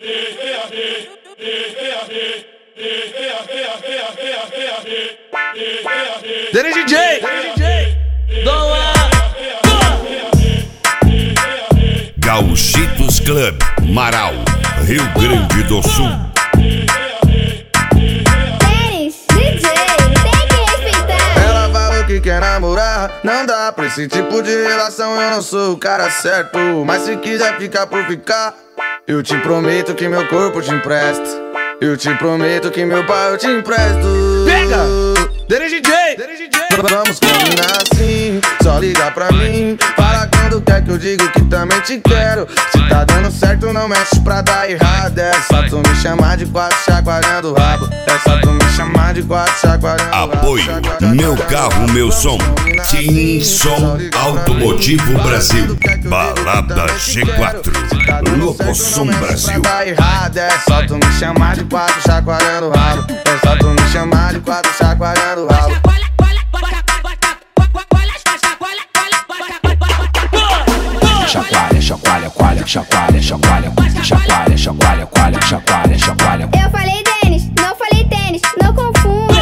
DJ, Gauchitos Club, Marau, Rio Grande do Sul. DJ, tem que respeitar. Ela falou que quer namorar, não dá pra esse tipo de relação. Eu não sou o cara certo, mas se quiser ficar por ficar, eu te prometo que meu corpo te empresto. Eu te prometo que meu pai eu te empresto. Pega! DJ! Vamos combinar assim, só liga pra mim. Fala quando quer que eu digo que também te quero. Se tá dando certo não mexe pra dar errado. É só tu me chamar de quatro chacoalhando o rabo. É só tu me chamar de quatro chacoalhando o rabo. Apoio Meu Carro, Meu Som, Team Som Automotivo Brasil, Balada G4, Locosom Brasil. É só tu me chamar de quatro chacoalhando o rabo. É só tu me chamar de quatro chacoalhando o rabo. Chacoalha, chacoalha, coalha, chacoalha, chacoalha, chacoalha, chacoalha, coalha, chacoalha, chacoalha. Eu falei tênis, não falei tênis, não confunda.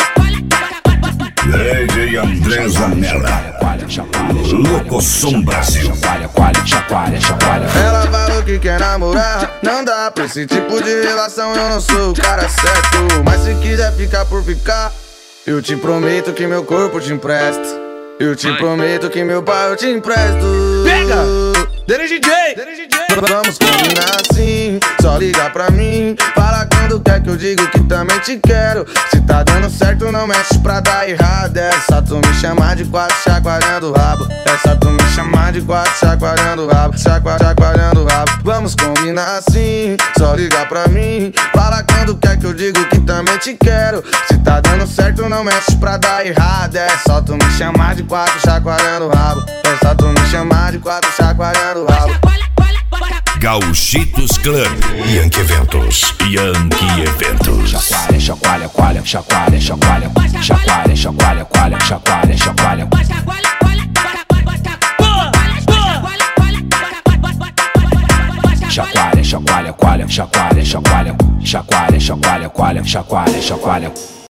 DJ André Zanella, Locosom Brasil. Chacoalha, coalha, chacoalha, chacoalha. Ela falou que quer namorar, não dá pra esse tipo de relação. Eu não sou o cara certo, mas se quiser ficar por ficar, eu te prometo que meu corpo te empresto. Eu te prometo que meu pai eu te empresto. Pega! DJ! Vamos combinar assim, só liga pra mim. Fala quando quer que eu digo que também te quero. Se tá dando certo não mexe pra dar errado. É só tu me chamar de quatro chacoalhando o rabo. É só tu me chamar de quatro chacoalhando o rabo. Chacoalhando o rabo. Vamos combinar assim, só liga pra mim. Fala quando quer que eu digo que também te quero. Se tá dando certo não mexe pra dar errado. É só tu me chamar de quatro chacoalhando o rabo. É só tu me chamar de quatro chacoalhando o rabo. Gauchitos Club, Yankee Eventos, Yankee Eventos. Chacoalha, chacoalha, coalha, chacoalha, chacoalha, chacoalha, chacoalha, coalha, chacoalha, chacoalha. Chacoalha, chacoalha, coalha, chacoalha, chacoalha, chacoalha, chacoalha, coalha, chacoalha, chacoalha.